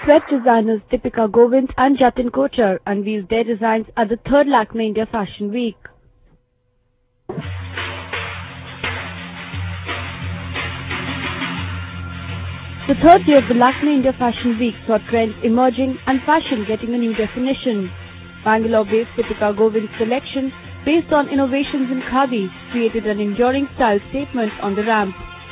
Sweat designers Deepika Govind and Jatin Kochhar unveiled their designs at the 3rd Lakme India Fashion Week. The third day of the Lakme India Fashion Week saw trends emerging and fashion getting a new definition. Bangalore-based Deepika Govind's collection, based on innovations in khadi, created an enduring style statement on the ramp.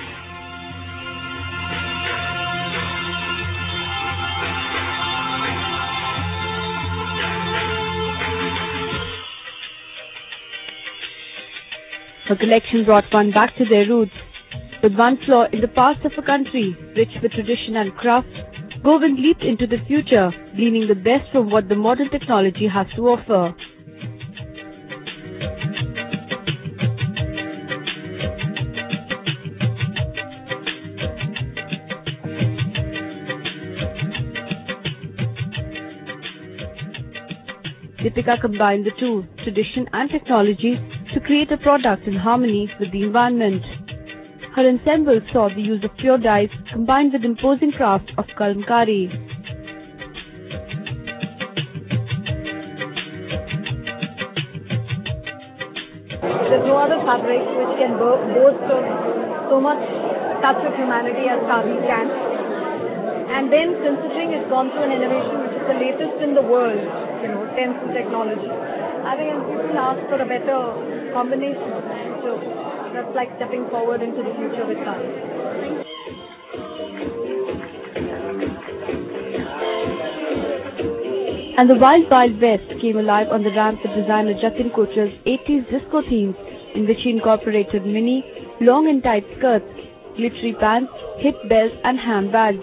Her collection brought one back to their roots. With one floor in the past of a country rich with tradition and craft, Govind leaped into the future, gleaning the best from what the modern technology has to offer. Deepika combined the two, tradition and technology, to create a product in harmony with the environment. Her ensemble saw the use of pure dyes combined with imposing craft of kalamkari. There's no other fabric which can boast of so much touch of humanity as khadi can. And then, considering it's gone through an innovation which is the latest in the world, tensile technology, I think people ask for a better combination. So that's like stepping forward into the future with khadi. And the Wild Wild West came alive on the ramp with designer Jatin Kochhar's 80s disco themes, in which he incorporated mini, long and tight skirts, glittery pants, hip belts and handbags.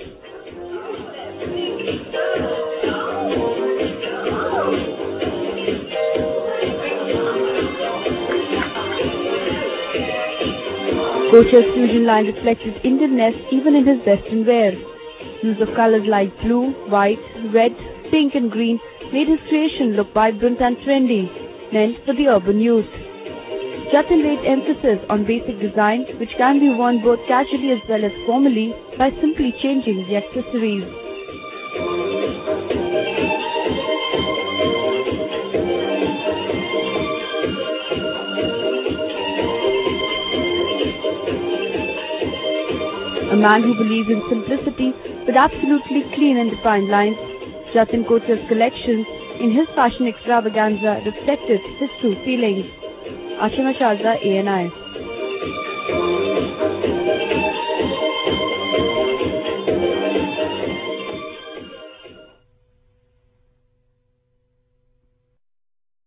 Kochhar's fusion line reflected Indian-ness even in his western wear. Use of colors like blue, white, red, pink and green made his creation look vibrant and trendy, meant for the urban youth. Jatin laid emphasis on basic design which can be worn both casually as well as formally by simply changing the accessories. A man who believes in simplicity with absolutely clean and defined lines, Jatin Kochhar's collections in his fashion extravaganza reflected his true feelings. Ashima Sharda, ANI.